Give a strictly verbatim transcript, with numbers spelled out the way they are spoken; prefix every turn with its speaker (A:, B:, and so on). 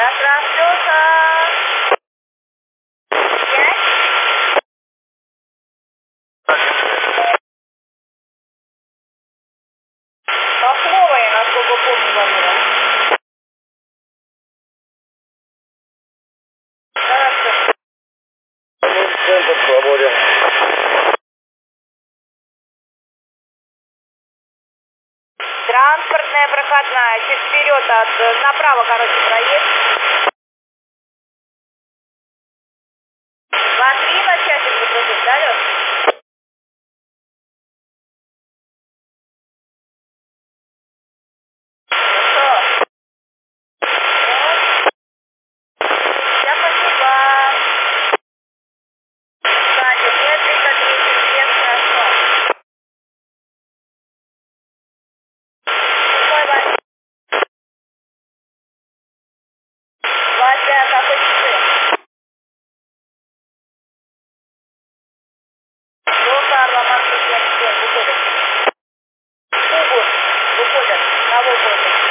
A: Раздался. Пять. Пахлова, я насколько помню, звонила. Хорошо.
B: Центр свободен.
A: Транспортная проходная. Чуть вперед от направо, короче, проедь. Два-три на часик закрутить, да, Лёш? Хорошо. Я поняла. Кстати, нет, тридцать три, без хорошо. Ой, Вася. Вася, какой часы? До Карла Маркса семьдесят семь выходит. Кубу выходят на выходе.